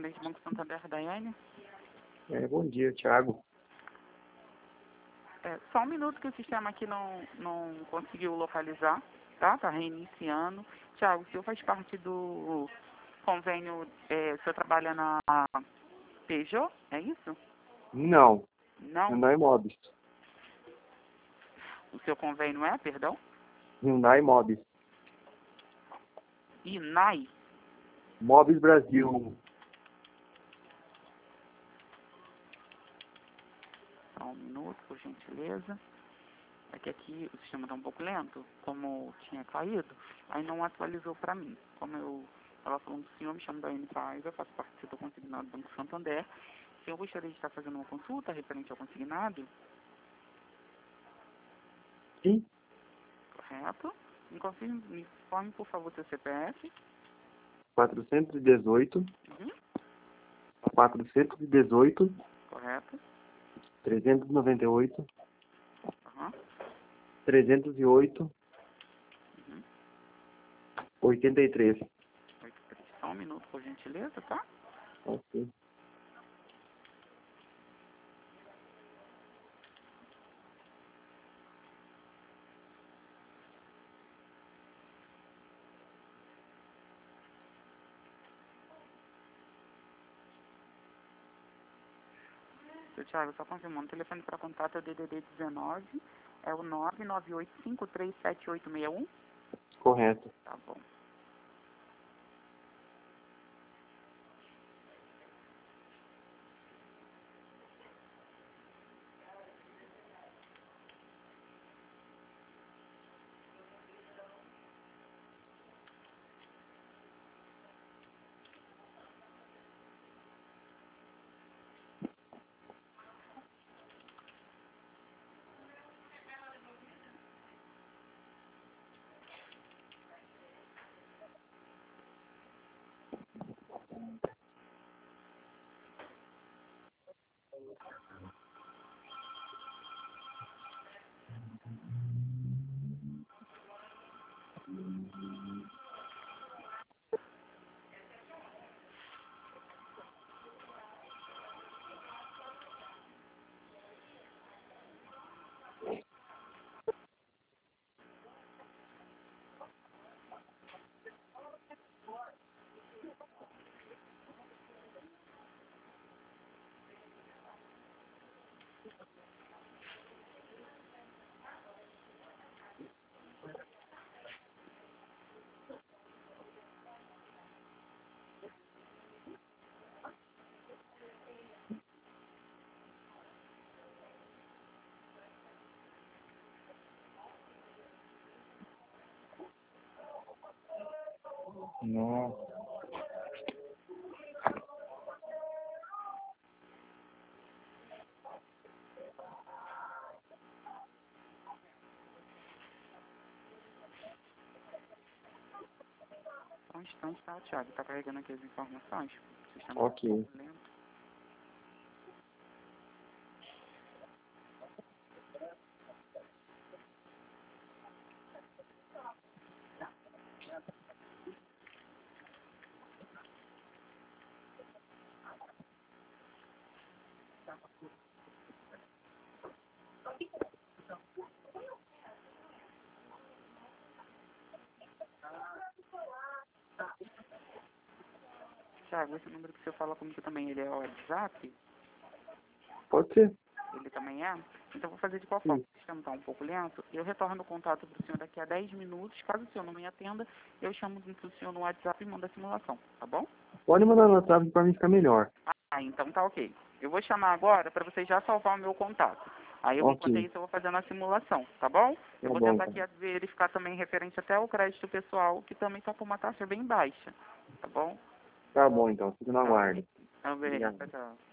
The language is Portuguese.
gerente do Banco Santander, Daiane. Bom dia, Thiago. Só um minuto que o sistema aqui não conseguiu localizar, tá? Tá reiniciando. Thiago, o senhor faz parte do convênio, o senhor trabalha na Peugeot, é isso? Não, Não? Hyundai Mobis. O seu convênio é, perdão? Hyundai Mobis. INAI? Mobis Brasil. Só um minuto, por gentileza. É que aqui o sistema está um pouco lento, como tinha caído, aí não atualizou para mim. Como eu estava falando do senhor, me chamo Daiane Paiva, faço parte do setor consignado do Banco Santander. O senhor gostaria de estar fazendo uma consulta referente ao consignado? Sim. Correto. Me informe, por favor, seu CPF. 418. Uhum. 418. Correto. 398. Uhum. 308. Uhum. 83. Só um minuto, por gentileza, tá? Ok. Seu Thiago, só confirmando, o telefone para contato é o DDD 19, é o 998537861? Correto. Tá bom. Nossa. Só um instante, tá, Thiago? Tá carregando aqui as informações. O sistema Ok. tá um pouco lento. Thiago, esse número que você fala comigo também, ele é o WhatsApp? Pode ser? Ele também é? Então eu vou fazer de qual forma? Sim. O sistema está um pouco lento. Eu retorno o contato para o senhor daqui a 10 minutos. Caso o senhor não me atenda, eu chamo o senhor no WhatsApp e mando a simulação, tá bom? Pode mandar no WhatsApp para mim ficar melhor. Então tá ok. Eu vou chamar agora para você já salvar o meu contato. Aí eu, enquanto Ok. isso, eu vou fazendo a simulação, tá bom? Eu Tá vou bom, tentar aqui então. verificar também referente até ao crédito pessoal, que também está com uma taxa bem baixa, tá bom? Tá bom, então. Fico na Tá. guarda. Tá bem, Obrigado. tchau, tchau.